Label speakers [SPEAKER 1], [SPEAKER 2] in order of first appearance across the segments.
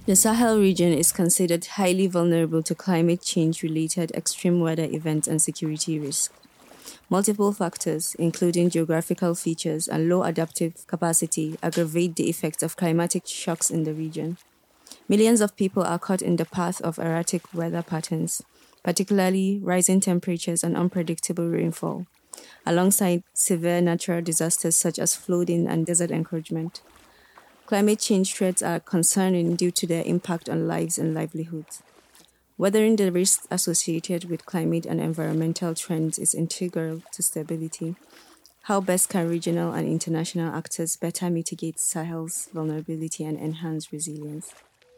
[SPEAKER 1] The Sahel region is considered highly vulnerable to climate change-related extreme weather events and security risks. Multiple factors, including geographical features and low adaptive capacity, aggravate the effects of climatic shocks in the region. Millions of people are caught in the path of erratic weather patterns, particularly rising temperatures and unpredictable rainfall, alongside severe natural disasters such as flooding and desert encroachment. Climate change threats are concerning due to their impact on lives and livelihoods. Weathering the risks associated with climate and environmental trends is integral to stability. How best can regional and international actors better mitigate Sahel's vulnerability and enhance resilience?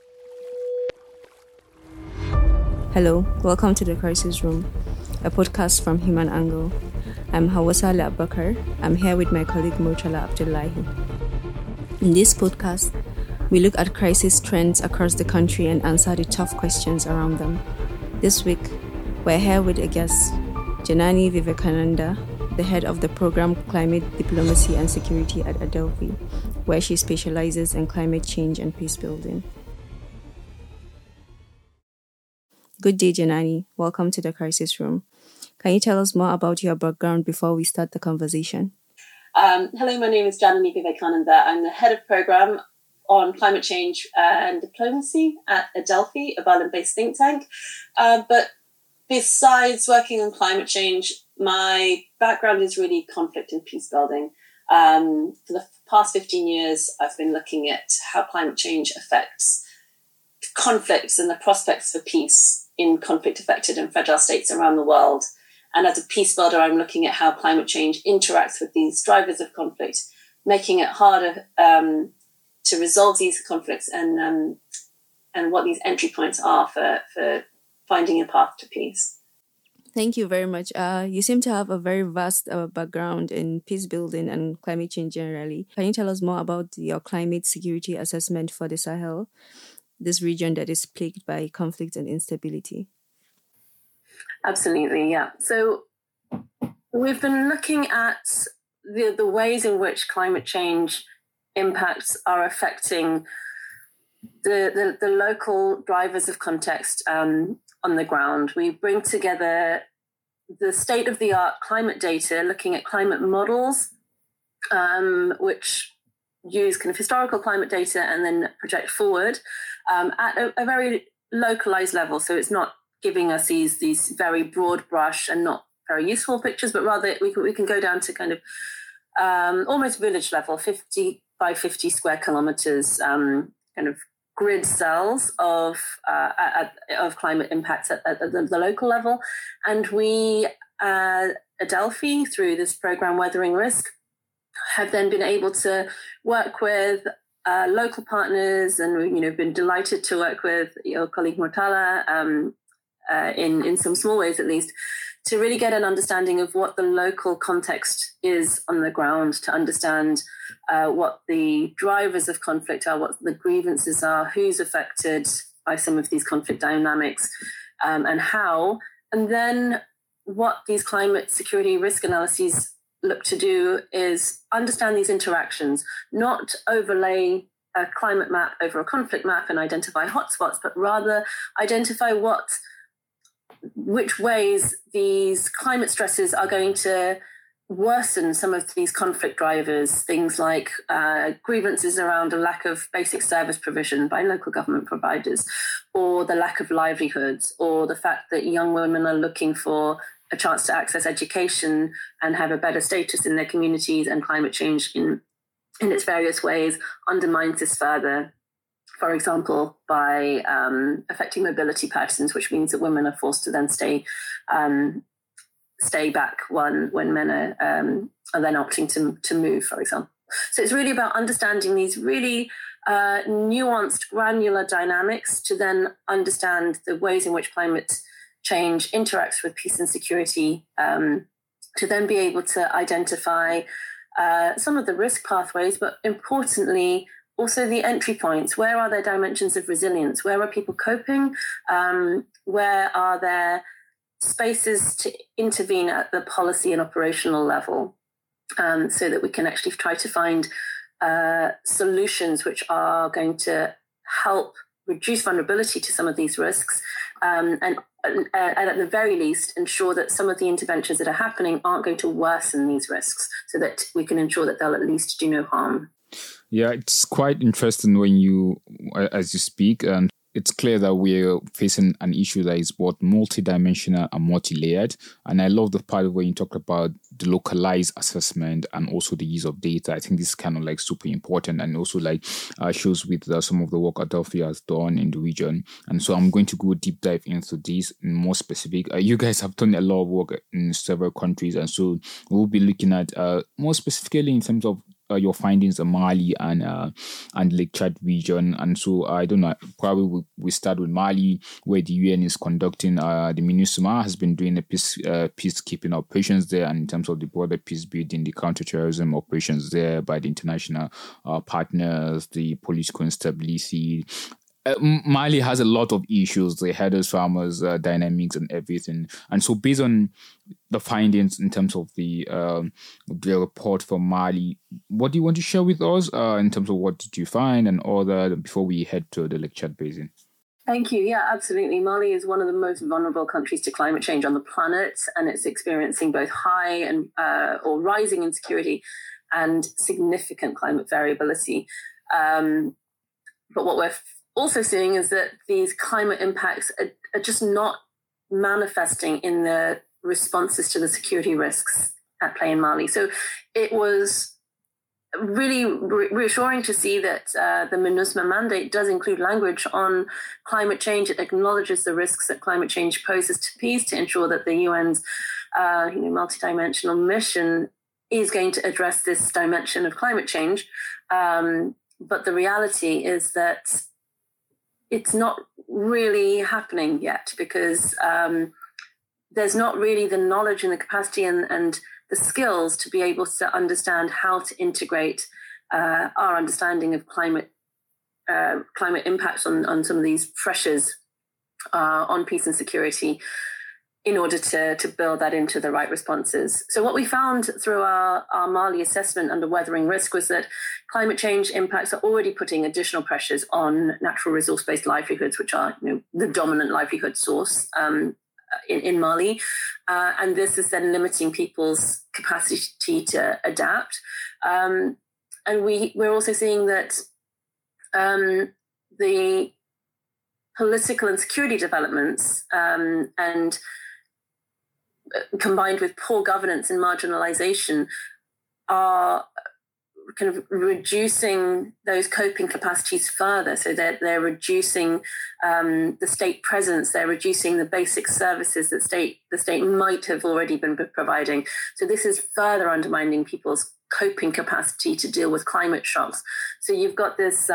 [SPEAKER 1] Hello, welcome to the Crisis Room, a podcast from Human Angle. I'm Hawasale Abakar. I'm here with my colleague Murtala Abdullahi. In this podcast, we look at crisis trends across the country and answer the tough questions around them. This week, we're here with a guest, Janani Vivekananda, the head of the program Climate Diplomacy and Security at Adelphi, where she specializes in climate change and peace building. Good day, Janani. Welcome to the Crisis Room. Can you tell us more about your background before we start the conversation?
[SPEAKER 2] Hello, my name is Janani Vivekananda. I'm the head of program on climate change and diplomacy at Adelphi, a Berlin-based think tank. But besides working on climate change, my background is really conflict and peace building. For the past 15 years, I've been looking at how climate change affects conflicts and the prospects for peace in conflict-affected and fragile states around the world. And as a peace builder, I'm looking at how climate change interacts with these drivers of conflict, making it harder to resolve these conflicts and what these entry points are for finding a path to peace.
[SPEAKER 1] Thank you very much. You seem to have a very vast background in peace building and climate change generally. Can you tell us more about your climate security assessment for the Sahel, this region that is plagued by conflict and instability?
[SPEAKER 2] Absolutely, yeah. So we've been looking at the ways in which climate change impacts are affecting the local drivers of context on the ground. We bring together the state-of-the-art climate data, looking at climate models, which use kind of historical climate data and then project forward at a very localized level. So it's not giving us these very broad brush and not very useful pictures, but rather we can go down to kind of almost village level, 50 by 50 square kilometers, kind of grid cells of climate impacts at the local level. And we, Adelphi, through this program Weathering Risk, have then been able to work with local partners, and been delighted to work with your colleague Murtala in some small ways at least, to really get an understanding of what the local context is on the ground, to understand what the drivers of conflict are, what the grievances are, who's affected by some of these conflict dynamics, and how. And then what these climate security risk analyses look to do is understand these interactions, not overlay a climate map over a conflict map and identify hotspots, but rather identify which ways these climate stresses are going to worsen some of these conflict drivers, things like grievances around a lack of basic service provision by local government providers, or the lack of livelihoods, or the fact that young women are looking for a chance to access education and have a better status in their communities, and climate change in its various ways undermines this further. For example, by affecting mobility patterns, which means that women are forced to then stay back when men are then opting to move, for example. So it's really about understanding these really nuanced, granular dynamics to then understand the ways in which climate change interacts with peace and security, to then be able to identify some of the risk pathways, but importantly, also the entry points. Where are there dimensions of resilience? Where are people coping? Where are there spaces to intervene at the policy and operational level, so that we can actually try to find solutions which are going to help reduce vulnerability to some of these risks, and at the very least ensure that some of the interventions that are happening aren't going to worsen these risks, so that we can ensure that they'll at least do no harm.
[SPEAKER 3] Yeah, it's quite interesting when as you speak, and it's clear that we're facing an issue that is both multidimensional and multi-layered. And I love the part where you talked about the localized assessment and also the use of data. I think this is kind of like super important, and also like shows with some of the work Adelphi has done in the region. And so I'm going to go deep dive into this more specific. You guys have done a lot of work in several countries, and so we'll be looking at more specifically in terms of your findings in Mali and Lake Chad region. And so I don't know, probably we start with Mali, where the UN is conducting, the MINUSMA has been doing a peacekeeping operations there, and in terms of the broader peace building, the counterterrorism operations there by the international partners, the political instability. Mali has a lot of issues, the herders, farmers, dynamics and everything. And so based on the findings in terms of the report from Mali, what do you want to share with us in terms of what did you find and all that before we head to the Lake Chad Basin?
[SPEAKER 2] Thank you. Yeah, absolutely. Mali is one of the most vulnerable countries to climate change on the planet, and it's experiencing both high and or rising insecurity and significant climate variability. But what we're also seeing is that these climate impacts are just not manifesting in the responses to the security risks at play in Mali. So it was really reassuring to see that the MINUSMA mandate does include language on climate change. It acknowledges the risks that climate change poses to peace, to ensure that the UN's multidimensional mission is going to address this dimension of climate change. But the reality is that it's not really happening yet, because there's not really the knowledge and the capacity and the skills to be able to understand how to integrate our understanding of climate impacts on some of these pressures on peace and security in order to build that into the right responses. So what we found through our Mali assessment under weathering risk was that climate change impacts are already putting additional pressures on natural resource-based livelihoods, which are the dominant livelihood source in Mali. And this is then limiting people's capacity to adapt. And we're also seeing that the political and security developments and combined with poor governance and marginalization are kind of reducing those coping capacities further. So they're reducing the state presence, they're reducing the basic services that the state might have already been providing. So this is further undermining people's coping capacity to deal with climate shocks. So you've got this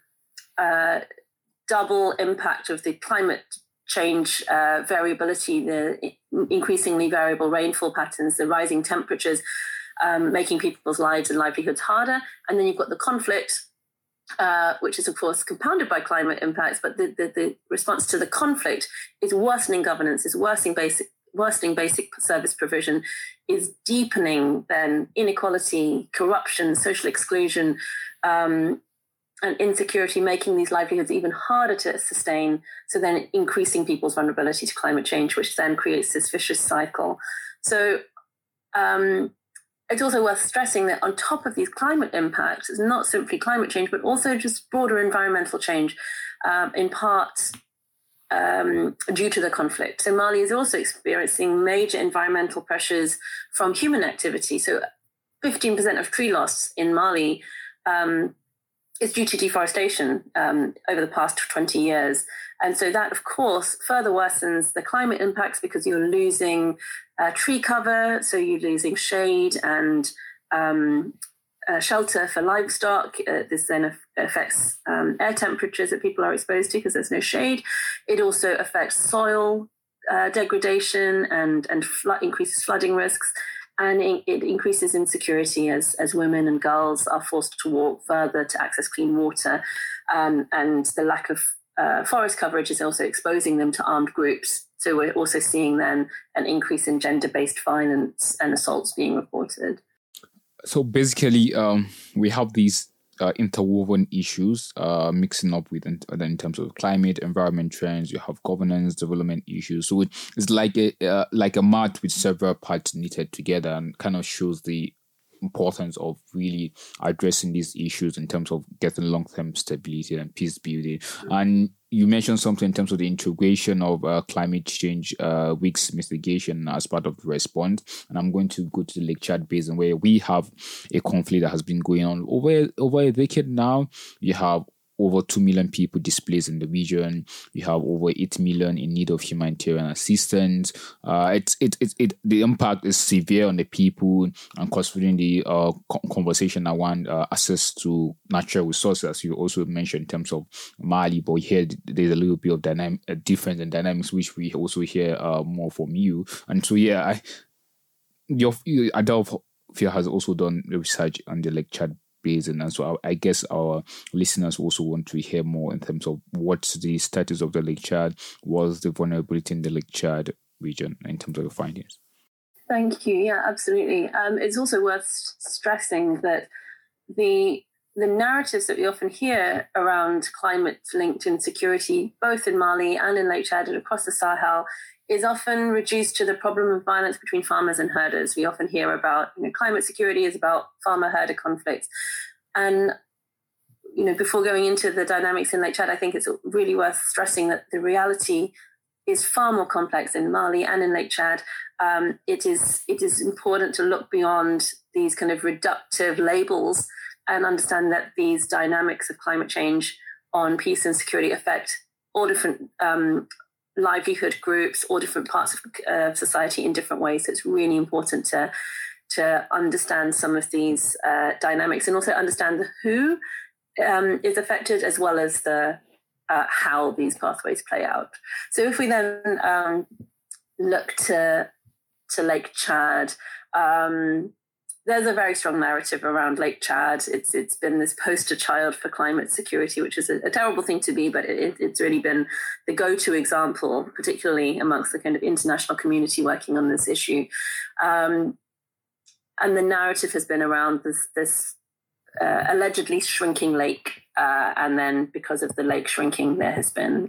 [SPEAKER 2] double impact of the climate change variability, the increasingly variable rainfall patterns, the rising temperatures, making people's lives and livelihoods harder. And then you've got the conflict, which is, of course, compounded by climate impacts. But the response to the conflict is worsening governance, is worsening basic service provision, is deepening then inequality, corruption, social exclusion, and insecurity, making these livelihoods even harder to sustain, so then increasing people's vulnerability to climate change, which then creates this vicious cycle. So it's also worth stressing that on top of these climate impacts, it's not simply climate change, but also just broader environmental change, in part due to the conflict. So Mali is also experiencing major environmental pressures from human activity. So 15% of tree loss in Mali is due to deforestation over the past 20 years. And so that, of course, further worsens the climate impacts because you're losing tree cover, so you're losing shade and shelter for livestock. This then affects air temperatures that people are exposed to because there's no shade. It also affects soil degradation and increases flooding risks. And it increases insecurity as women and girls are forced to walk further to access clean water. And the lack of forest coverage is also exposing them to armed groups. So we're also seeing then an increase in gender-based violence and assaults being reported.
[SPEAKER 3] So basically, we have these interwoven issues mixing up with in terms of climate, environment trends. You have governance, development issues. So it's like a mat with several parts knitted together, and kind of shows the importance of really addressing these issues in terms of getting long-term stability and peace building. And you mentioned something in terms of the integration of climate change risks mitigation as part of the response. And I'm going to go to the Lake Chad Basin, where we have a conflict that has been going on over a decade now. You have over 2 million people displaced in the region. You have over 8 million in need of humanitarian assistance. The impact is severe on the people, and considering the conversation around access to natural resources, you also mentioned in terms of Mali, but here there's a little bit of difference in dynamics, which we also hear more from you. And so, Adelphia has also done research on the Lake Chad Basin, and so I guess our listeners also want to hear more in terms of what's the status of the Lake Chad, what's the vulnerability in the Lake Chad region in terms of the findings.
[SPEAKER 2] Thank you. Yeah, absolutely. It's also worth stressing that the narratives that we often hear around climate-linked insecurity, both in Mali and in Lake Chad and across the Sahel, is often reduced to the problem of violence between farmers and herders. We often hear about, climate security is about farmer-herder conflicts. And, before going into the dynamics in Lake Chad, I think it's really worth stressing that the reality is far more complex in Mali and in Lake Chad. It is important to look beyond these kind of reductive labels and understand that these dynamics of climate change on peace and security affect all different livelihood groups or different parts of society in different ways. So it's really important to understand some of these dynamics, and also understand the who is affected, as well as the how these pathways play out. So if we then look to Lake Chad, there's a very strong narrative around Lake Chad. It's been this poster child for climate security, which is a terrible thing to be, but it's really been the go-to example, particularly amongst the kind of international community working on this issue. And the narrative has been around this allegedly shrinking lake, and then because of the lake shrinking, there has been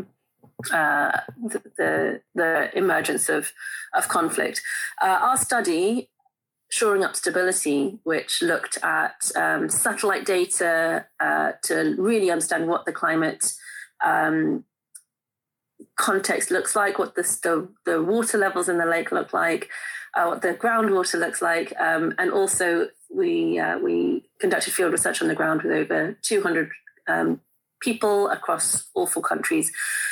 [SPEAKER 2] the emergence of conflict. Our study, Shoring Up Stability, which looked at satellite data to really understand what the climate context looks like, what the water levels in the lake look like, what the groundwater looks like, and also we conducted field research on the ground with over 200 people across all 4 countries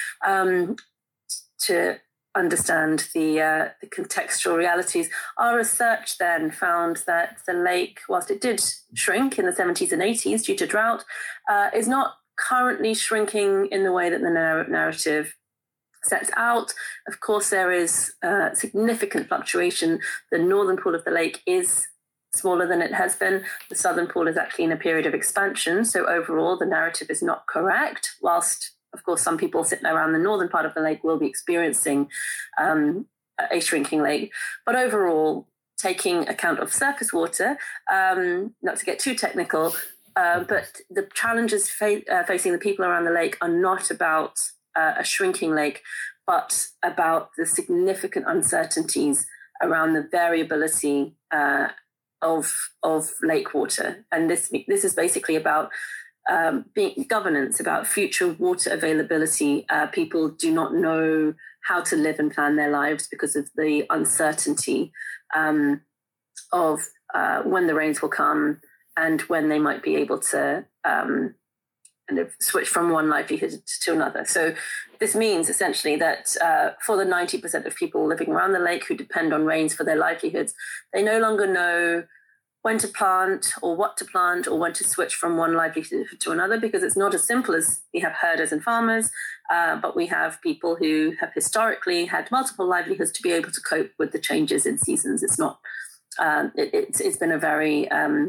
[SPEAKER 2] to understand the contextual realities. Our research then found that the lake, whilst it did shrink in the 70s and 80s due to drought, is not currently shrinking in the way that the narrative sets out. Of course, there is significant fluctuation. The northern pool of the lake is smaller than it has been. The southern pool is actually in a period of expansion. So overall, the narrative is not correct, whilst of course, some people sitting around the northern part of the lake will be experiencing a shrinking lake. But overall, taking account of surface water, not to get too technical, but the challenges facing the people around the lake are not about a shrinking lake, but about the significant uncertainties around the variability of lake water. And this is basically about being governance, about future water availability. People do not know how to live and plan their lives because of the uncertainty of when the rains will come and when they might be able to kind of switch from one livelihood to another. So this means essentially that for the 90% of people living around the lake who depend on rains for their livelihoods, they no longer know when to plant or what to plant or when to switch from one livelihood to another, because it's not as simple as we have herders and farmers, but we have people who have historically had multiple livelihoods to be able to cope with the changes in seasons. It's not, it's been a very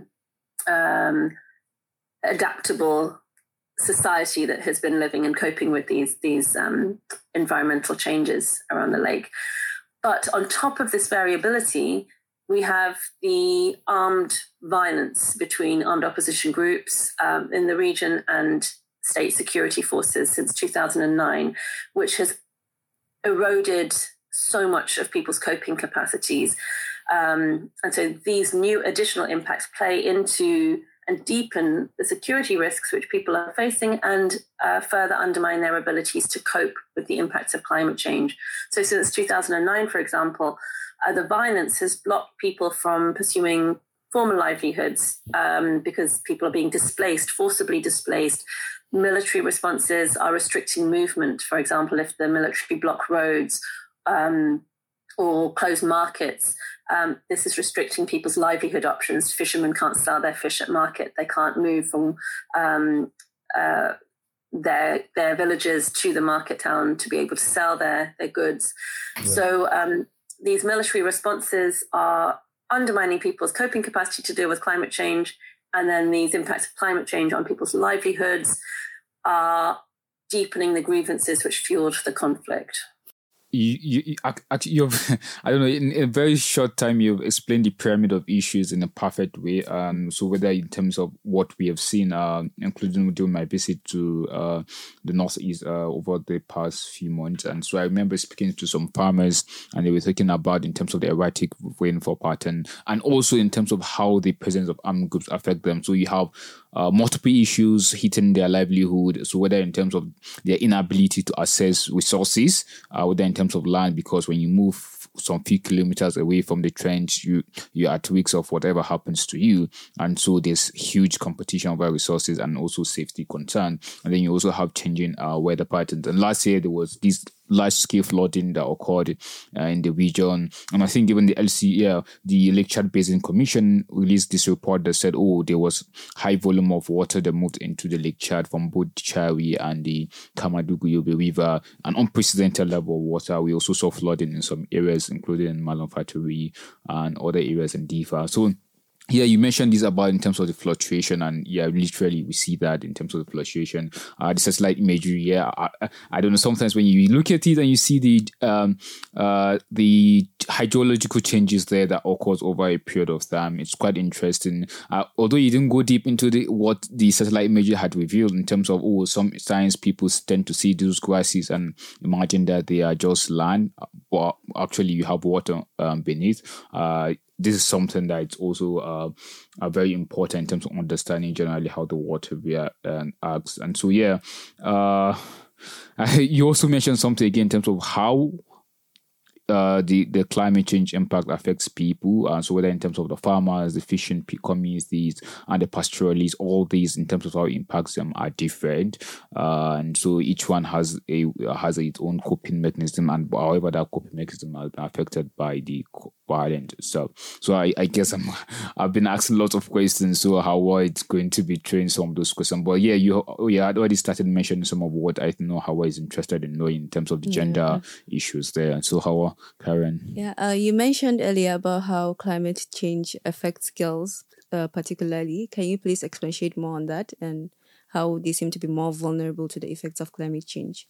[SPEAKER 2] adaptable society that has been living and coping with these environmental changes around the lake. But on top of this variability, we have the armed violence between armed opposition groups in the region and state security forces since 2009, which has eroded so much of people's coping capacities. And so these new additional impacts play into and deepen the security risks which people are facing and further undermine their abilities to cope with the impacts of climate change. So since 2009, for example, the violence has blocked people from pursuing former livelihoods because people are being displaced, forcibly displaced. Military responses are restricting movement. For example, if the military block roads or close markets, this is restricting people's livelihood options. Fishermen can't sell their fish at market. They can't move from their villages to the market town to be able to sell their goods. Yeah. So these military responses are undermining people's coping capacity to deal with climate change. And then these impacts of climate change on people's livelihoods are deepening the grievances which fueled the conflict.
[SPEAKER 3] You've I don't know, in a very short time, you've explained the pyramid of issues in a perfect way. So whether in terms of what we have seen, including during my visit to the Northeast over the past few months. And so I remember speaking to some farmers and they were talking about in terms of the erratic rainfall pattern and also in terms of how the presence of armed groups affect them. So you have multiple issues hitting their livelihood. So whether in terms of their inability to access resources, whether in terms of land, because when you move some few kilometers away from the trench, you're at risk of whatever happens to you. And so there's huge competition over resources and also safety concern. And then you also have changing weather patterns. And last year there was this large-scale flooding that occurred in the region. And I think even the LCA, the Lake Chad Basin Commission, released this report that said, there was high volume of water that moved into the Lake Chad from both the Chari and the Kamadugu-Yobe River, an unprecedented level of water. We also saw flooding in some areas, including in Malumfaturi and other areas in Difa. So yeah, you mentioned this about in terms of the fluctuation, and yeah, literally we see that in terms of the fluctuation. The satellite imagery, yeah, I don't know. Sometimes when you look at it and you see the hydrological changes there that occurs over a period of time, it's quite interesting. Although you didn't go deep into what the satellite imagery had revealed in terms of some science people tend to see those grasses and imagine that they are just land, but actually you have water beneath. This is something that it's also very important in terms of understanding generally how the water reacts. And so, yeah, you also mentioned something again in terms of how the climate change impact affects people. So whether in terms of the farmers, the fishing communities, and the pastoralists, all these in terms of how it impacts them are different. And so each one has its own coping mechanism, and however that coping mechanism has been affected by the violent stuff. So I guess I've been asking lots of questions. So how it's going to be trained some of those questions. But yeah, you had already started mentioning some of what I know Hawa is interested in knowing in terms of the gender issues there. And so Hawa, Karen.
[SPEAKER 1] Yeah, you mentioned earlier about how climate change affects girls particularly. Can you please expatiate more on that and how they seem to be more vulnerable to the effects of climate change?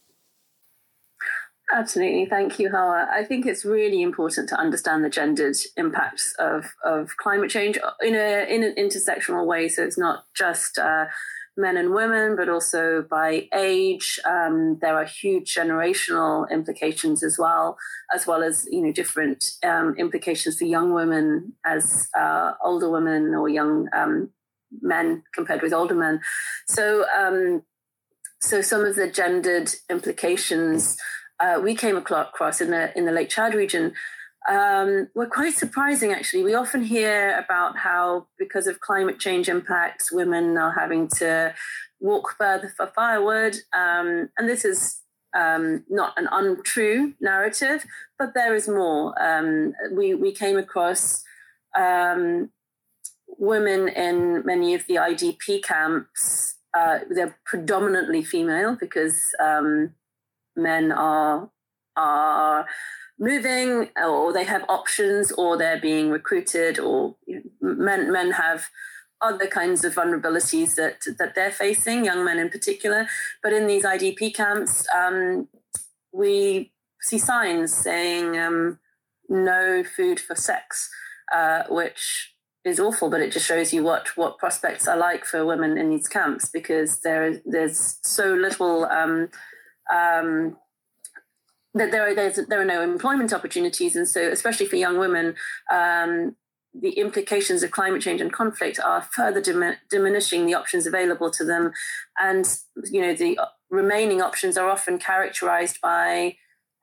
[SPEAKER 2] Absolutely. Thank you, Hawa. I think it's really important to understand the gendered impacts of climate change in an intersectional way. So it's not just men and women, but also by age. There are huge generational implications as well as different implications for young women as older women or young men compared with older men. So some of the gendered implications we came across in the Lake Chad region were quite surprising, actually. We often hear about how, because of climate change impacts, women are having to walk further for firewood. And this is not an untrue narrative, but there is more. We came across women in many of the IDP camps. They're predominantly female because men are moving, or they have options, or they're being recruited, or men have other kinds of vulnerabilities that they're facing, young men in particular. But in these IDP camps, we see signs saying no food for sex. which is awful, but it just shows you what prospects are like for women in these camps, because there's so little that there are no employment opportunities, and so especially for young women, the implications of climate change and conflict are further diminishing the options available to them, and the remaining options are often characterized by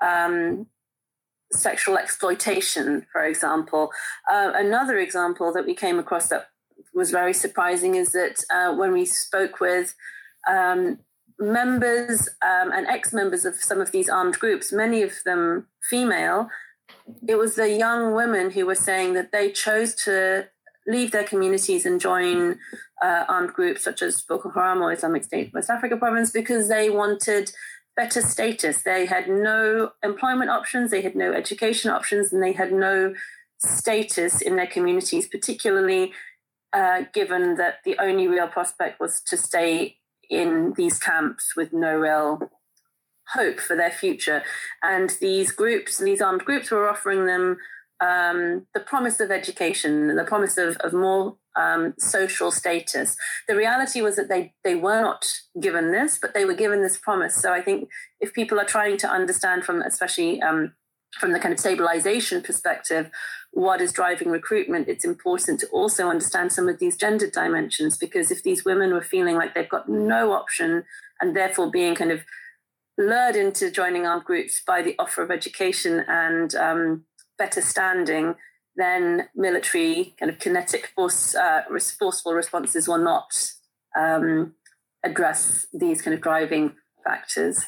[SPEAKER 2] sexual exploitation, for example. Another example that we came across that was very surprising is that when we spoke with members and ex-members of some of these armed groups, many of them female, it was the young women who were saying that they chose to leave their communities and join armed groups such as Boko Haram or Islamic State West Africa Province because they wanted better status. They had no employment options, they had no education options, and they had no status in their communities, particularly given that the only real prospect was to stay in these camps with no real hope for their future. And these armed groups were offering them the promise of education, the promise of more social status. The reality was that they were not given this, but they were given this promise. So I think if people are trying to understand especially from the kind of stabilization perspective, what is driving recruitment, it's important to also understand some of these gender dimensions, because if these women were feeling like they've got no option and therefore being kind of lured into joining armed groups by the offer of education and better standing, then military kind of kinetic forceful responses will not address these kind of driving factors.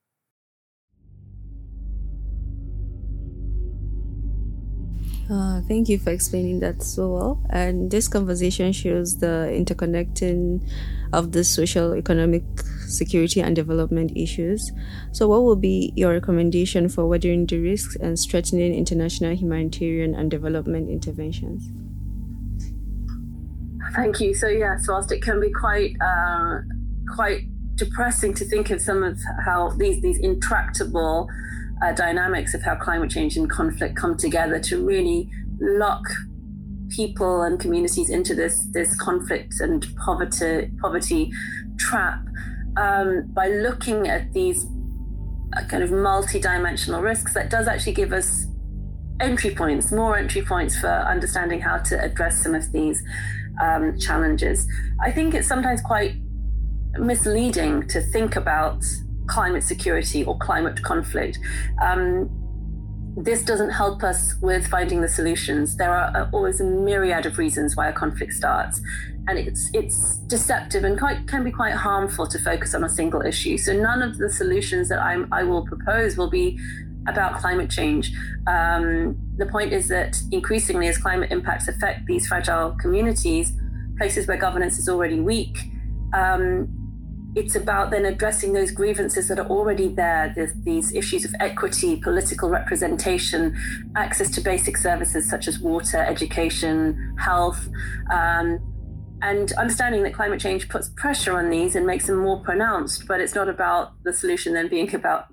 [SPEAKER 1] Thank you for explaining that so well. And this conversation shows the interconnecting of the social, economic, security, and development issues. So what will be your recommendation for weathering the risks and strengthening international humanitarian and development interventions?
[SPEAKER 2] Thank you. So yes, whilst it can be quite depressing to think of some of how these intractable dynamics of how climate change and conflict come together to really lock people and communities into this conflict and poverty trap, by looking at these kind of multi-dimensional risks, that does actually give us more entry points for understanding how to address some of these challenges. I think it's sometimes quite misleading to think about climate security or climate conflict. This doesn't help us with finding the solutions. There are always a myriad of reasons why a conflict starts, and it's deceptive and can be quite harmful to focus on a single issue. So none of the solutions that I will propose will be about climate change. The point is that increasingly, as climate impacts affect these fragile communities, places where governance is already weak, it's about then addressing those grievances that are already there. There's these issues of equity, political representation, access to basic services such as water, education, health, and understanding that climate change puts pressure on these and makes them more pronounced. But it's not about the solution then being about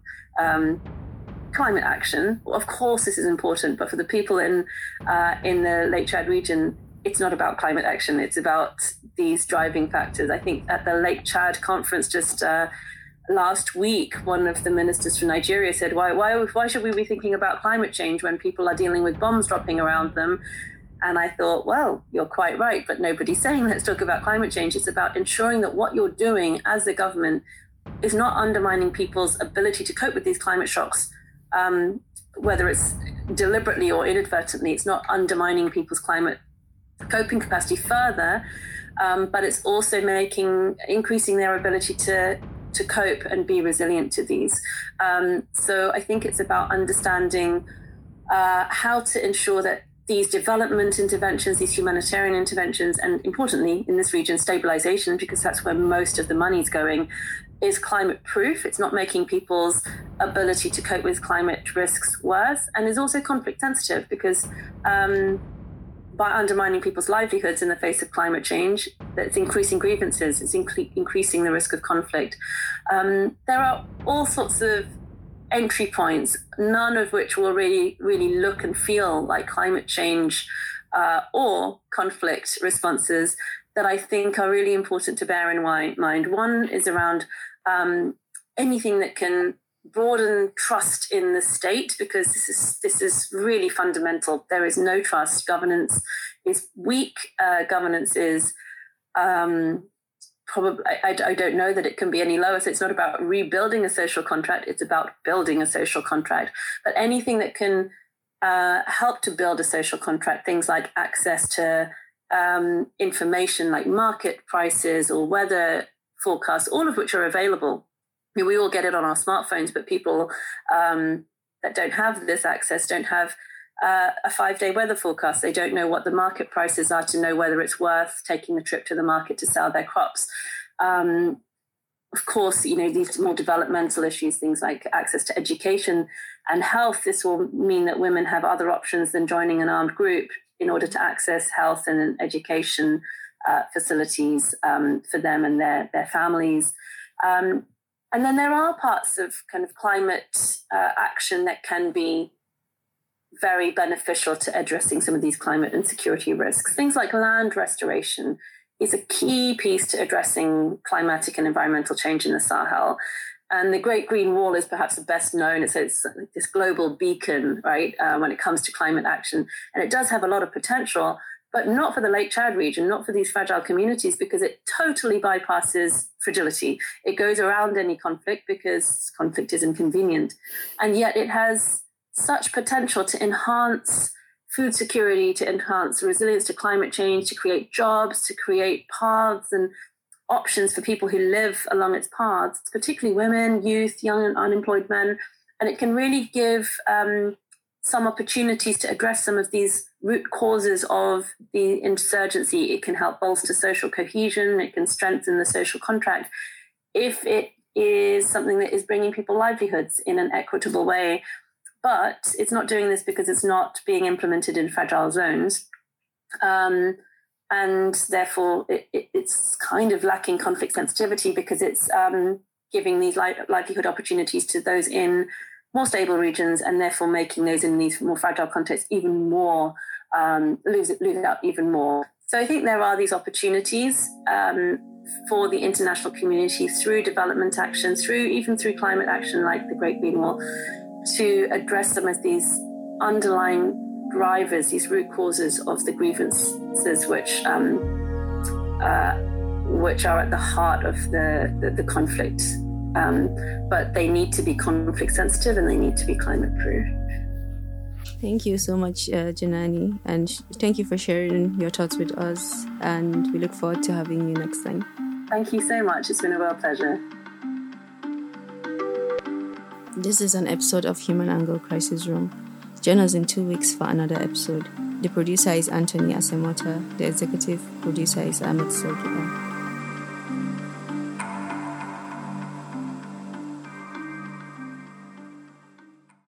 [SPEAKER 2] climate action. Of course, this is important, but for the people in the Lake Chad region, it's not about climate action. It's about these driving factors. I think at the Lake Chad conference just last week, one of the ministers from Nigeria said, why should we be thinking about climate change when people are dealing with bombs dropping around them? And I thought, well, you're quite right, but nobody's saying let's talk about climate change. It's about ensuring that what you're doing as the government is not undermining people's ability to cope with these climate shocks, whether it's deliberately or inadvertently. It's not undermining people's climate coping capacity further, but it's also increasing their ability to cope and be resilient to these. So I think it's about understanding how to ensure that these development interventions, these humanitarian interventions, and importantly in this region, stabilization, because that's where most of the money's going, is climate proof. It's not making people's ability to cope with climate risks worse, and is also conflict sensitive, because by undermining people's livelihoods in the face of climate change, that's increasing grievances, it's increasing the risk of conflict. There are all sorts of entry points, none of which will really look and feel like climate change or conflict responses that I think are really important to bear in mind. One is around anything that can broaden trust in the state, because this is really fundamental. There is no trust. Governance is weak. Governance is probably, I don't know that it can be any lower. So it's not about rebuilding a social contract. It's about building a social contract. But anything that can help to build a social contract, things like access to information like market prices or weather forecasts, all of which are available. We all get it on our smartphones, but people that don't have this access don't have a 5-day weather forecast. They don't know what the market prices are to know whether it's worth taking the trip to the market to sell their crops. Of course, these more developmental issues, things like access to education and health, this will mean that women have other options than joining an armed group in order to access health and education facilities for them and their families. And then there are parts of kind of climate action that can be very beneficial to addressing some of these climate and security risks. Things like land restoration is a key piece to addressing climatic and environmental change in the Sahel. And the Great Green Wall is perhaps the best known. It's this global beacon, right, when it comes to climate action. And it does have a lot of potential, but not for the Lake Chad region, not for these fragile communities, because it totally bypasses fragility. It goes around any conflict because conflict is inconvenient. And yet it has such potential to enhance food security, to enhance resilience to climate change, to create jobs, to create paths and options for people who live along its paths, particularly women, youth, young and unemployed men. And it can really give some opportunities to address some of these root causes of the insurgency. It can help bolster social cohesion. It can strengthen the social contract if it is something that is bringing people livelihoods in an equitable way. But it's not doing this because it's not being implemented in fragile zones. And therefore, it's kind of lacking conflict sensitivity because it's giving these livelihood opportunities to those in more stable regions, and therefore making those in these more fragile contexts even more, lose it out even more. So I think there are these opportunities for the international community through development action, even through climate action like the Great Green Wall, to address some of these underlying drivers, these root causes of the grievances which are at the heart of the conflict. But they need to be conflict sensitive and they need to be climate proof.
[SPEAKER 1] Thank you so much, Janani, and thank you for sharing your thoughts with us, and we look forward to having you next time.
[SPEAKER 2] Thank you so much. It's been a real pleasure.
[SPEAKER 1] This is an episode of Human Angle Crisis Room. Join us in 2 weeks for another episode. The producer is Anthony Asemota. The executive producer is Ahmed Sogiba.